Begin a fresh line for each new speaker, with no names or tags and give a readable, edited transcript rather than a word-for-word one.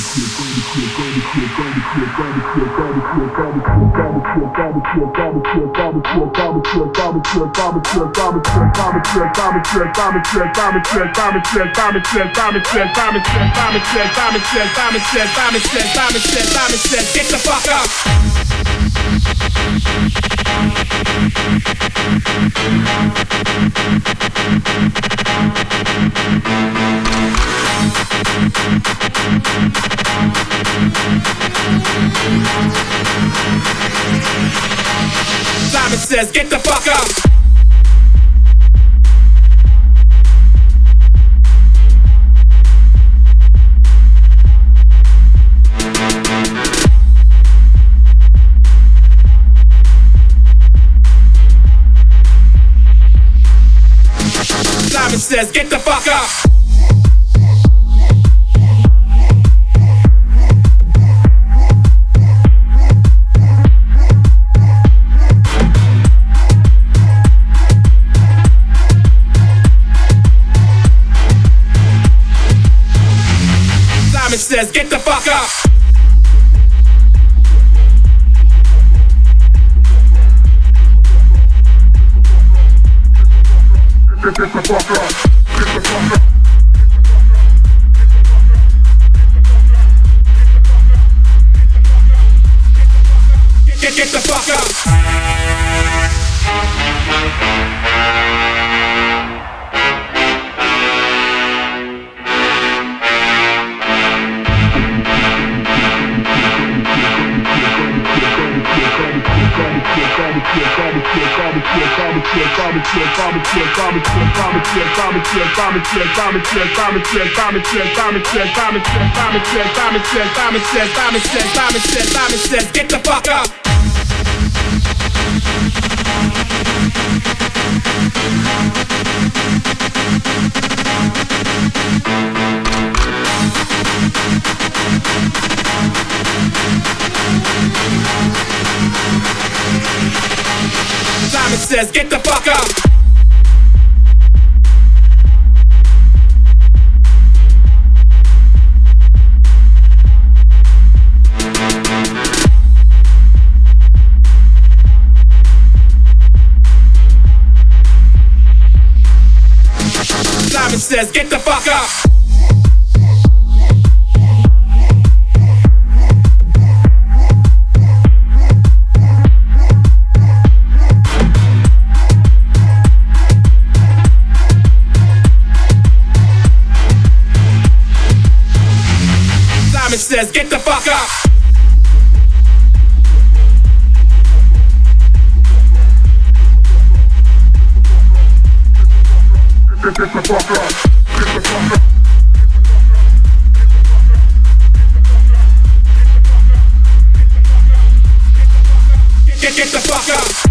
Get the fuck up. Simon says, get the fuck up. Simon says, get the fuck up. Simon says, get the fuck up. Get the fuck up. Get the fuck up. Get the fuck up. Get the fuck up. Simon says, get the fuck up. Simon says, get the fuck up. Simon says, get the fuck up. Get the fuck up. Get the fuck up. Get the fuck up.